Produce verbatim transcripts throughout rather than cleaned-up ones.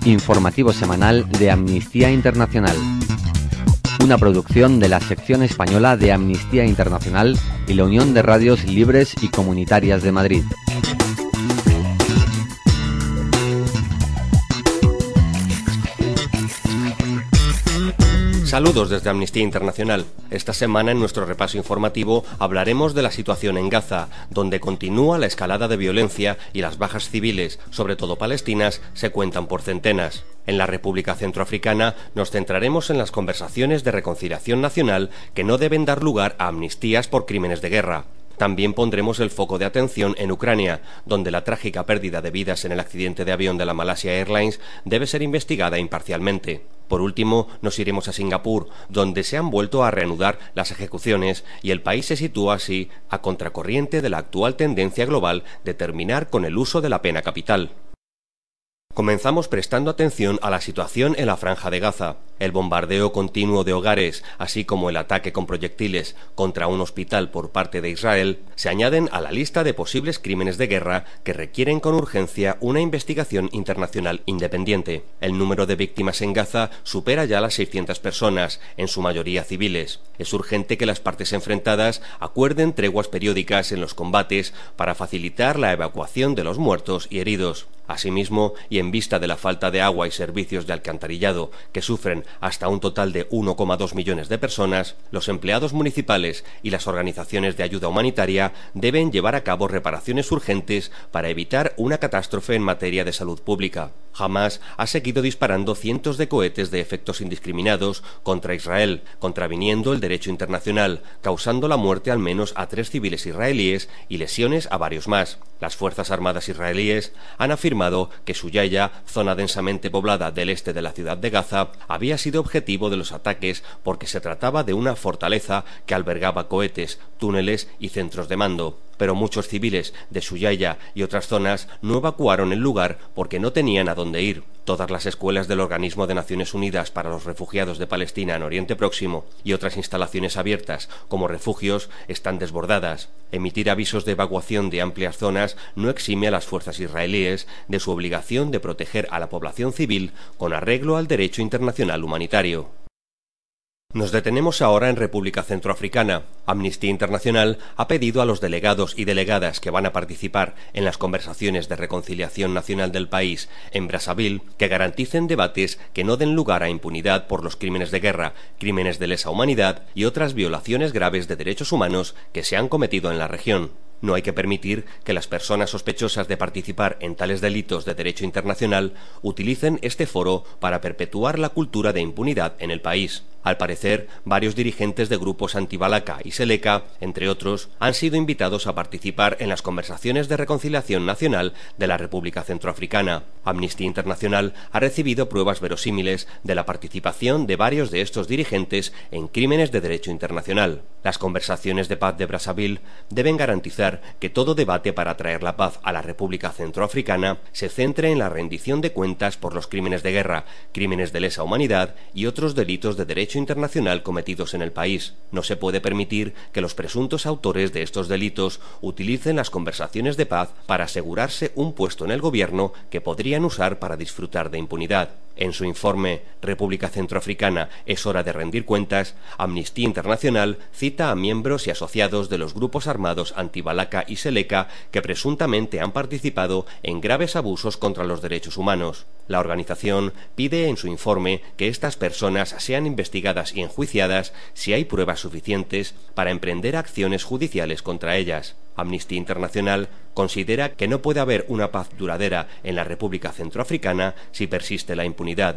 Informativo semanal de Amnistía Internacional. Una producción de la sección española de Amnistía Internacional y la Unión de Radios Libres y Comunitarias de Madrid. Saludos desde Amnistía Internacional. Esta semana en nuestro repaso informativo hablaremos de la situación en Gaza, donde continúa la escalada de violencia y las bajas civiles, sobre todo palestinas, se cuentan por centenas. En la República Centroafricana nos centraremos en las conversaciones de reconciliación nacional que no deben dar lugar a amnistías por crímenes de guerra. También pondremos el foco de atención en Ucrania, donde la trágica pérdida de vidas en el accidente de avión de la Malaysia Airlines debe ser investigada imparcialmente. Por último, nos iremos a Singapur, donde se han vuelto a reanudar las ejecuciones y el país se sitúa así a contracorriente de la actual tendencia global de terminar con el uso de la pena capital. Comenzamos prestando atención a la situación en la Franja de Gaza. El bombardeo continuo de hogares, así como el ataque con proyectiles contra un hospital por parte de Israel, se añaden a la lista de posibles crímenes de guerra que requieren con urgencia una investigación internacional independiente. El número de víctimas en Gaza supera ya las seiscientas personas, en su mayoría civiles. Es urgente que las partes enfrentadas acuerden treguas periódicas en los combates para facilitar la evacuación de los muertos y heridos. Asimismo, y en vista de la falta de agua y servicios de alcantarillado que sufren hasta un total de uno coma dos millones de personas, los empleados municipales y las organizaciones de ayuda humanitaria deben llevar a cabo reparaciones urgentes para evitar una catástrofe en materia de salud pública. Hamás ha seguido disparando cientos de cohetes de efectos indiscriminados contra Israel, contraviniendo el derecho internacional, causando la muerte al menos a tres civiles israelíes y lesiones a varios más. Las Fuerzas Armadas israelíes han afirmado que Shujaya, zona densamente poblada del este de la ciudad de Gaza, había sido objetivo de los ataques porque se trataba de una fortaleza que albergaba cohetes, túneles y centros de mando. Pero muchos civiles de Shujaya y otras zonas no evacuaron el lugar porque no tenían a dónde ir. Todas las escuelas del Organismo de Naciones Unidas para los Refugiados de Palestina en Oriente Próximo y otras instalaciones abiertas como refugios están desbordadas. Emitir avisos de evacuación de amplias zonas no exime a las fuerzas israelíes de su obligación de proteger a la población civil con arreglo al derecho internacional humanitario. Nos detenemos ahora en República Centroafricana. Amnistía Internacional ha pedido a los delegados y delegadas que van a participar en las conversaciones de reconciliación nacional del país en Brazzaville que garanticen debates que no den lugar a impunidad por los crímenes de guerra, crímenes de lesa humanidad y otras violaciones graves de derechos humanos que se han cometido en la región. No hay que permitir que las personas sospechosas de participar en tales delitos de derecho internacional utilicen este foro para perpetuar la cultura de impunidad en el país. Al parecer, varios dirigentes de grupos anti-Balaka y Seleka, entre otros, han sido invitados a participar en las conversaciones de reconciliación nacional de la República Centroafricana. Amnistía Internacional ha recibido pruebas verosímiles de la participación de varios de estos dirigentes en crímenes de derecho internacional. Las conversaciones de paz de Brazzaville deben garantizar que todo debate para traer la paz a la República Centroafricana se centre en la rendición de cuentas por los crímenes de guerra, crímenes de lesa humanidad y otros delitos de derecho internacional cometidos en el país. No se puede permitir que los presuntos autores de estos delitos utilicen las conversaciones de paz para asegurarse un puesto en el gobierno que podrían usar para disfrutar de impunidad. En su informe República Centroafricana, es hora de rendir cuentas, Amnistía Internacional cita a miembros y asociados de los grupos armados anti-Balaka y Seleka que presuntamente han participado en graves abusos contra los derechos humanos. La organización pide en su informe que estas personas sean investigadas y enjuiciadas si hay pruebas suficientes para emprender acciones judiciales contra ellas. Amnistía Internacional considera que no puede haber una paz duradera en la República Centroafricana si persiste la impunidad.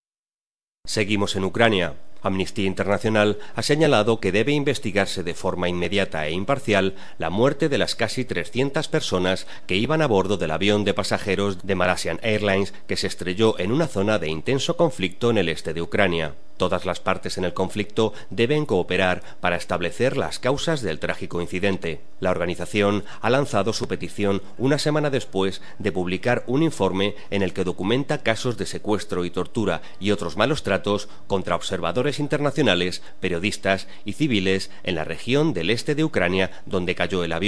Seguimos en Ucrania. Amnistía Internacional ha señalado que debe investigarse de forma inmediata e imparcial la muerte de las casi trescientas personas que iban a bordo del avión de pasajeros de Malaysia Airlines que se estrelló en una zona de intenso conflicto en el este de Ucrania. Todas las partes en el conflicto deben cooperar para establecer las causas del trágico incidente. La organización ha lanzado su petición una semana después de publicar un informe en el que documenta casos de secuestro y tortura y otros malos tratos contra observadores internacionales, periodistas y civiles en la región del este de Ucrania donde cayó el avión.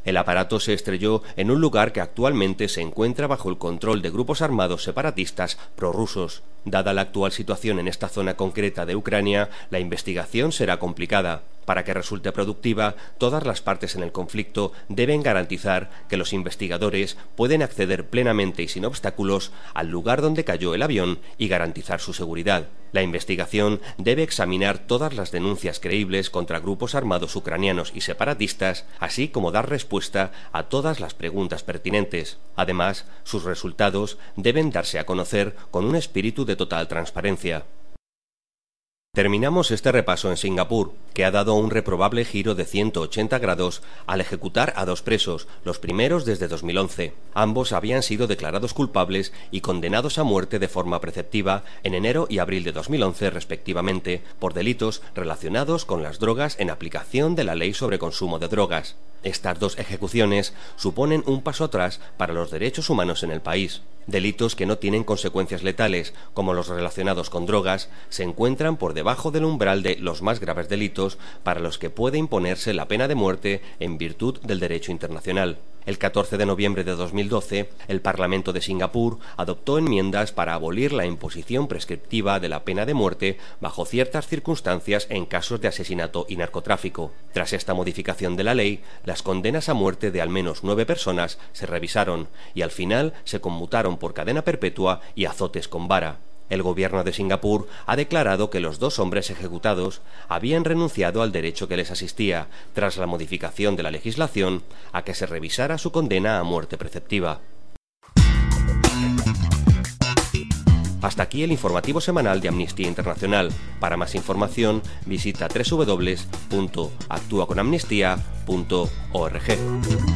El aparato se estrelló en un lugar que actualmente se encuentra bajo el control de grupos armados separatistas prorrusos. Dada la actual situación en esta zona concreta de Ucrania, la investigación será complicada. Para que resulte productiva, todas las partes en el conflicto deben garantizar que los investigadores pueden acceder plenamente y sin obstáculos al lugar donde cayó el avión y garantizar su seguridad. La investigación debe examinar todas las denuncias creíbles contra grupos armados ucranianos y separatistas, así como dar respuesta a todas las preguntas pertinentes. Además, sus resultados deben darse a conocer con un espíritu de total transparencia. Terminamos este repaso en Singapur, que ha dado un reprobable giro de ciento ochenta grados al ejecutar a dos presos, los primeros desde dos mil once. Ambos habían sido declarados culpables y condenados a muerte de forma preceptiva en enero y abril de dos mil once respectivamente, por delitos relacionados con las drogas en aplicación de la Ley sobre Consumo de Drogas. Estas dos ejecuciones suponen un paso atrás para los derechos humanos en el país. Delitos que no tienen consecuencias letales, como los relacionados con drogas, se encuentran por debajo del umbral de los más graves delitos para los que puede imponerse la pena de muerte en virtud del derecho internacional. El catorce de noviembre de dos mil doce, el Parlamento de Singapur adoptó enmiendas para abolir la imposición prescriptiva de la pena de muerte bajo ciertas circunstancias en casos de asesinato y narcotráfico. Tras esta modificación de la ley, las condenas a muerte de al menos nueve personas se revisaron y al final se conmutaron por cadena perpetua y azotes con vara. El gobierno de Singapur ha declarado que los dos hombres ejecutados habían renunciado al derecho que les asistía, tras la modificación de la legislación, a que se revisara su condena a muerte preceptiva. Hasta aquí el informativo semanal de Amnistía Internacional. Para más información, visita doble u doble u doble u punto actúa con amnistía punto org.